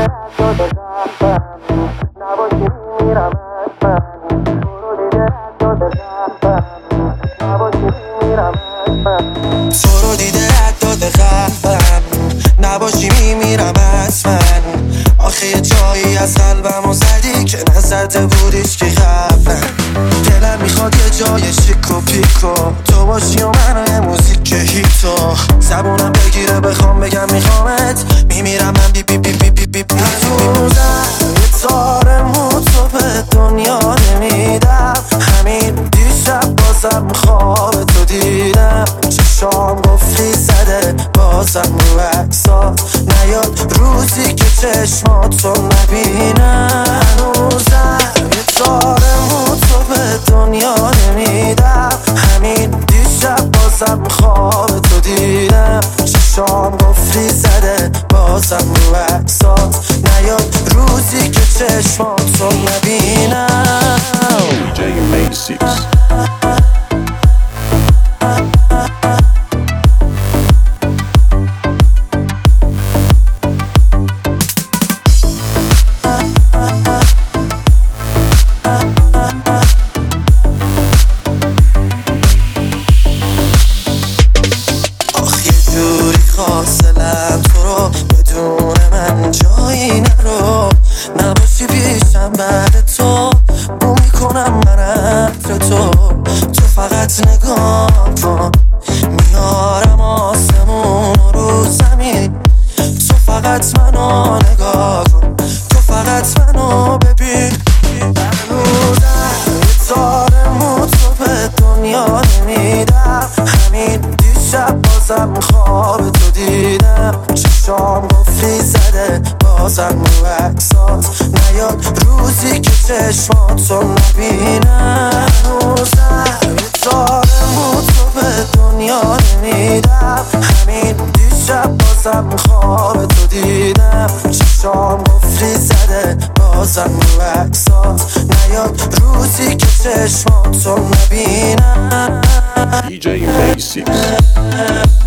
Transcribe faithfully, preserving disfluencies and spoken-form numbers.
رد داده قلبم نباشی میمیرم از من تو رو دیده رد داده قلبم نباشی میمیرم از من تو رو دیده رد داده قلبم نباشی میمیرم از من آخه یه جایی از قلبمو زدی که نزده بودیش که قبلا دلم میخواد یه جای شیک و پیکو تو باشی و منو یه موزیک هیتو زبونم بگیره بخوام بگم میخوامت میمیرم من بی بی بی بی بی بی بی هنوزم یه تار مو تو به دنیا نمیدم همین دیشب بازم خواب تو دیدم چشام گفتی زده بازم رو عکسات نیاد روزی که چشماتو نبینم هنوزم یه تار مو تو به دنیا نمیدم همین دیشب بازم خواب تو دیدم چشام گفتی زده بازم رو عکسات نیاد روزی که چشماتو نبینم دی جی Maysix. خواستلم تو رو بدون من جایی نرو نباشی پیشم بعد تو بو میکنم من عطر تو تو فقط نگاه کن میارم آسمون رو زمین تو فقط منو نگاه کن تو فقط منو ببین هنوزم یه تار مو تو به دنیا نمیدم همین دیشب بازم خواب تو دیدم چشام گفتی زده بازم رو عکسات نیاد روزی که چشماتو نبینم هنوزم یه تار مو تو به دنیا نمیدم همین دیشب بازم خواب تو دیدم چشام گفتی زده بازم رو عکسات نیاد روزی که چشماتو نبینم دی جی Maysix.